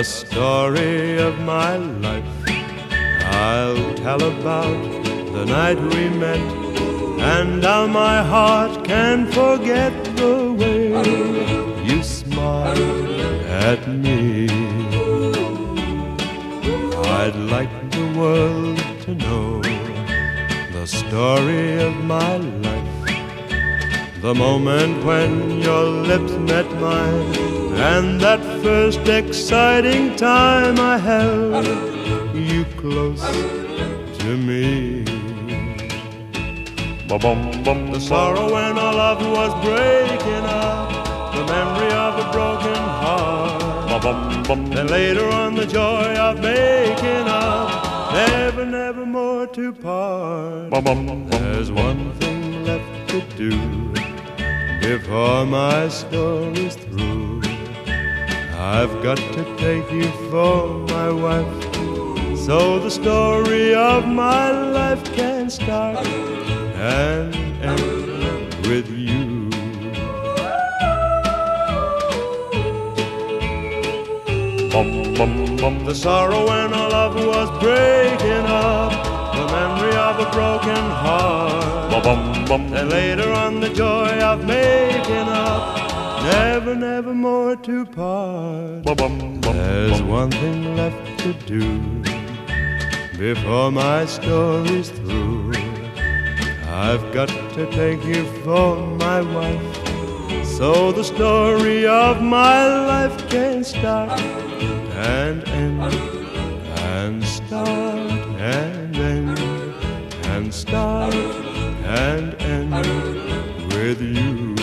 The story of my life I'll tell about the night we met, and how my heart can forget the way you smiled at me. I'd like the world to know the story of my life, the moment when your lips met mine, and that first exciting time I held you close to me. The sorrow when our love was breaking up, the memory of a broken heart, then later on the joy of making up, never, never more to part. There's one thing left to do before my story's through. I've got to take you for my wife, so the story of my life can start and end with you. The sorrow when our love was breaking up, the memory of a broken heart, and later on the joy of making up, never, never more to part. There's one thing left to do before my story's through. I've got to take you for my wife, so the story of my life can start and end, and start and end, and start and end with you.